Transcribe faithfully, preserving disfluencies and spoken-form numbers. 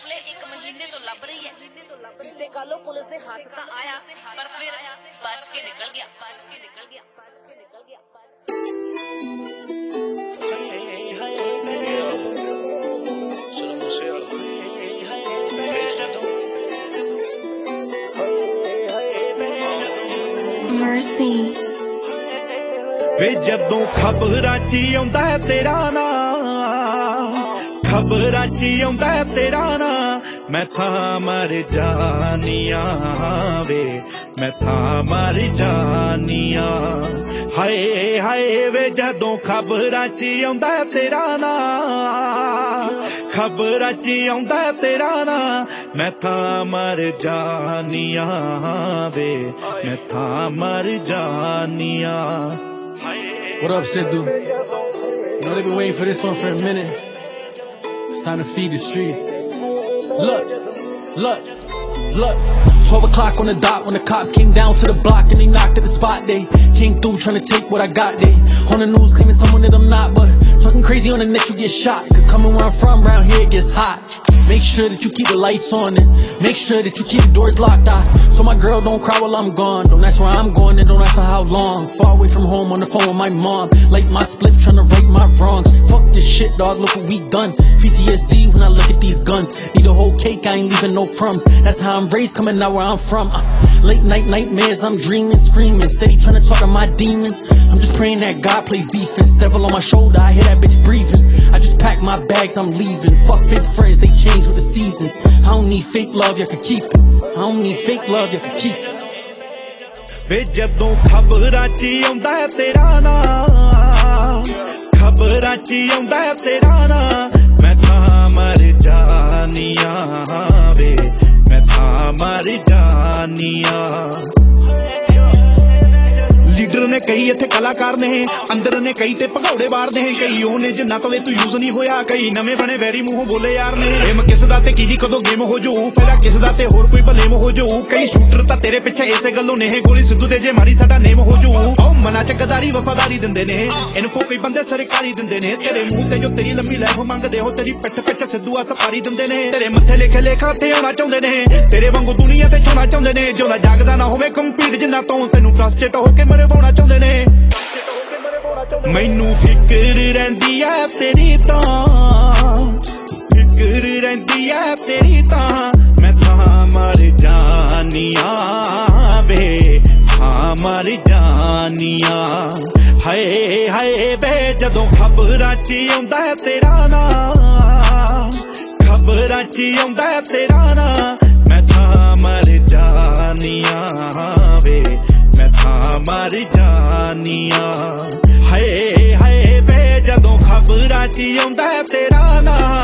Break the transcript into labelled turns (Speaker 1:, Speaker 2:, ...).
Speaker 1: पिछले एक महीने तो लब रही है। बीते कालों पुलिस ने हाथ तो आया पर फिर बच के निकल गया बच के निकल गया बच के निकल गया
Speaker 2: Mercy
Speaker 3: वे जदों खबरां च आउंदा है तेरा ना खबरां च आउंदा है तेरा ना मैं था मर जानिया वे मैं था मर जानिया हाय हाय वे जदों खबरां च आउंदा है तेरा ना खबरां च आउंदा है तेरा ना मैं था मर जानिया वे मैं था मर जानिया।
Speaker 4: What up, Sidhu? You know they've been waiting for this one for a minute. It's time to feed the streets. Look, look, look. twelve o'clock on the dot when the cops came down to the block and they knocked at the spot. They came through trying to take what I got. They on the news claiming someone that I'm not, but talking crazy on the net you get shot. Cause coming where I'm from, round here it gets hot. Make sure that you keep the lights on and make sure that you keep the doors locked. I, so my girl don't cry while I'm gone. Don't ask where I'm going and don't ask for how long. Far away from home on the phone with my mom. Like my spliff trying to right my wrongs. Fuck this shit, dog, look what we done. P T S D when I look at these guns. Need a whole cake, I ain't leaving no crumbs. That's how I'm raised, coming out where I'm from. uh, Late night nightmares, I'm dreaming, screaming. Steady trying to talk to my demons. I'm just praying that God plays defense. Devil on my shoulder, I hear that bitch breathing. I just pack my bags, I'm leaving. Fuck fake friends, they change with the seasons. I don't need fake love, you can keep it. I don't need fake love, you can keep it.
Speaker 3: वे जदों खबरां च आउंदा है तेरा ना खबरां च आउंदा है तेरा ना मैं था मर जानिया वे मैं था मर जानिया। लीडर ने कई इत्थे कलाकार ने अंदर ने कई ते भगौड़े बार ने कई ओने जिन्ना तवे तू यूज नहीं होया कई नवे बने वैरी मूंह बोले यार ने एम किस दा ते की कदों गेम हो जाऊ फायदा किस दा ते होर कोई भलेम हो जाऊ कई शूटर तां तेरे पिछे इसे गल्लों ने गोली सिद्धू दे जे मारी साडा नेम हो जाऊ ओ मना च गदारी वफादारी दिंदे ने इनफो कोई बंदे सरकारी दिंदे ने तेरे मूंह ते जो तेरी लंबी लाइफ मंगदे हो तेरी पिठ पिछे सिद्धू आ सफारी दिंदे ने तेरे मत्थे लिखे लेखा ते आउणा चाहुंदे ने तेरे वांगू दुनिया ते छुना चाहुंदे ने जोला जागदा ना होवे कंपीट जिन्ना तों तैनू फ्रस्ट्रेट हो के मरवाउणा चाहुंदे ने। मैनू फिकर रहिंदी ऐ तेरी तां फिकर रहिंदी ऐ तेरी तां मैं था मर जानिया वे था मर जानिया हाय हाय वे जदों खबरां च आउंदा है तेरा ना खबरां च आउंदा है तेरा ना मैं था मर जानिया वे मैं था मर जानिया हाय हाय वे जदों खबरां च आउंदा है तेरा ना